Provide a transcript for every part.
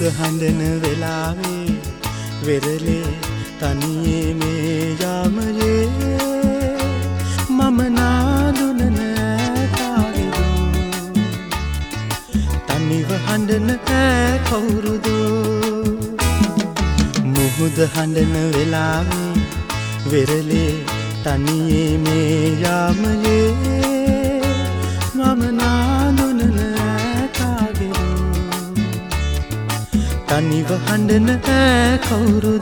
හඬන වෙලාවේ වෙරළේ තනියේ මේ යාමයේ මම නාදුන නෑ කාගේද තනිව හඬන කවුරුද මුහුද හඬන වෙලාවේ වෙරළේ තනියේ මේ යාමයේ මම නාදුන නෑ කාගේද තනිව හඬන කවුරුද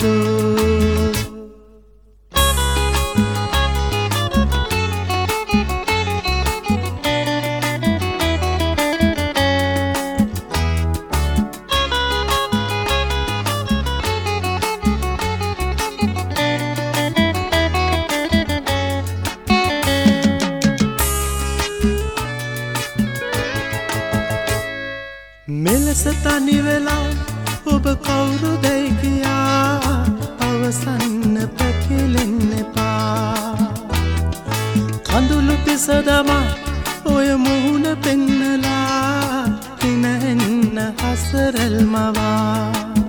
මෙලෙස තනි වෙලා ඔබ කවුරුදැයි කියා අවසන්න පැකිලෙන්න එපා කඳුළු පිස දමා ඔය මුහුණ පෙන්නලා හිනෙන්න හසරල් මවා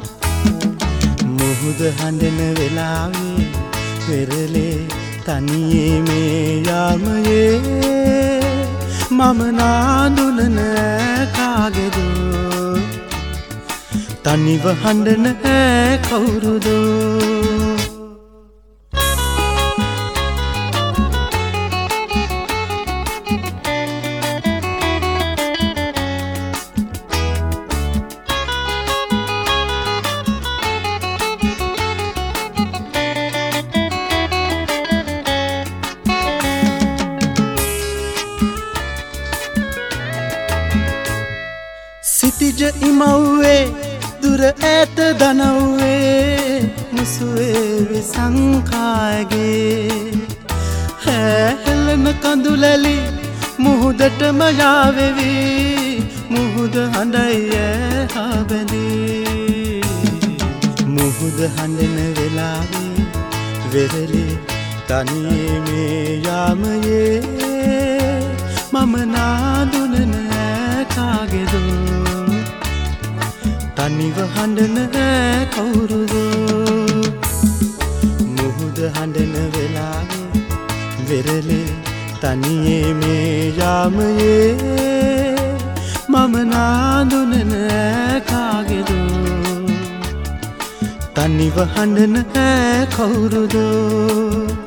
මුහුද හඬන වෙලාවේ වෙරළේ තනියේ මේ යාමයේ මම නාඳුන නෑ කාගේද තනිව හඬන කවුරුද සිටිජ ඉමව්වේ දුර ඈත දනව්වේ මුසුවේ විසංකායගේ හැහෙලන කඳුලැලි මුහුදටම යාවෙවි මුහුද හඬයි ඇහා බැඳී මුහුද හඬන වෙලාවේ වෙරළේ තනියේ මේ යාමයේ මම නාදුන නෑ කාගේද තනිව හඬන කවුරුද මුහුද හඬන වෙලාවේ වෙරළේ තනියේ මේ යාමයේ මම නාදුන නෑ කාගේද තනිව හඬන කවුරුද